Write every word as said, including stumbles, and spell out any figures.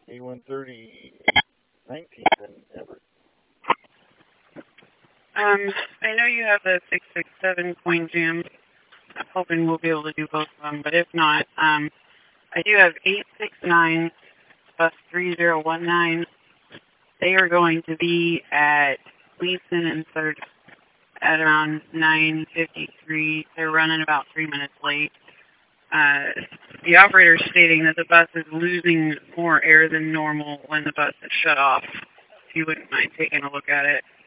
A one thirty nineteen and Everett. Um, I know you have the six six seven coin jam. I'm hoping we'll be able to do both of them, but if not, um, I do have eight six nine, bus three zero one nine. They are going to be at Gleason and third at around nine fifty-three. They're running about three minutes late. Uh, the operator is stating that the bus is losing more air than normal when the bus is shut off. If you wouldn't mind taking a look at it.